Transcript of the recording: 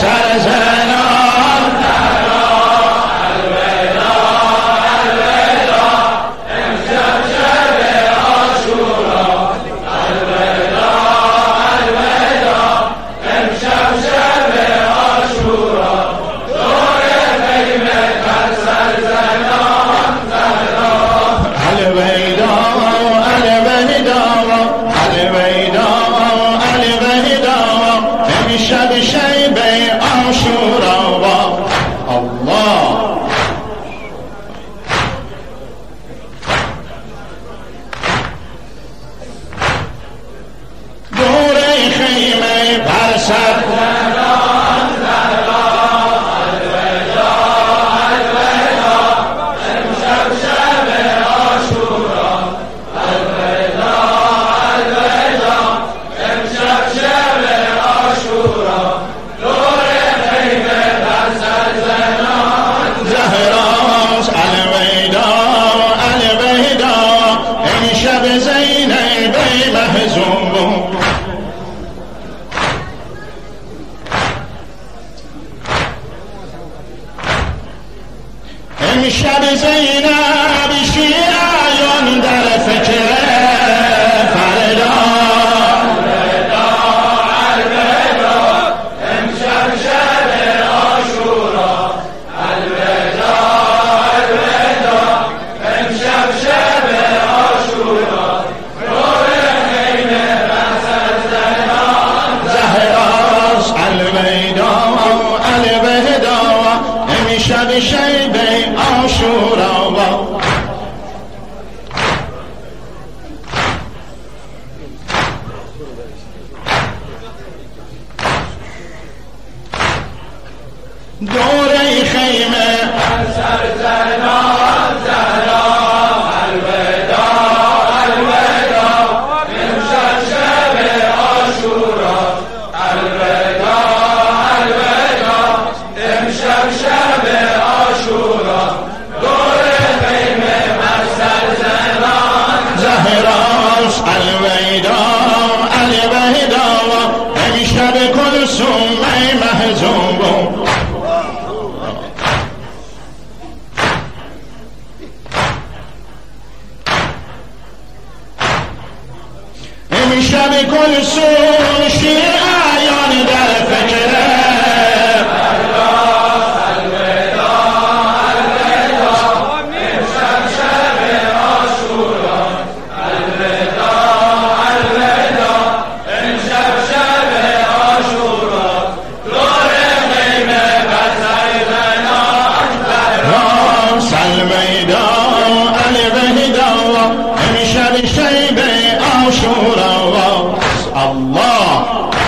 امشب زینب شیعیان در فکر فردا الودا الودا امشب شب عاشورا الودا الودا امشب شب عاشورا نور خیمه بسر زنان زهراست الودا الودا امشب شب عاشورا دوره خیمه سر زنان زهرا الودا الودا امشب شب عاشورا الودا الودا امشب شب عاشورا دوره خیمه سر زنان زهراست الودا الودا امشب کلثوم محجوب امشب کلثوم شیعیان در فکر الودا الودا الودا امشب شب عاشورا الودا الودا امشب شب عاشورا دوره خیمه بسر زنان زهراست الودا الودا امشب شب عاشورا الله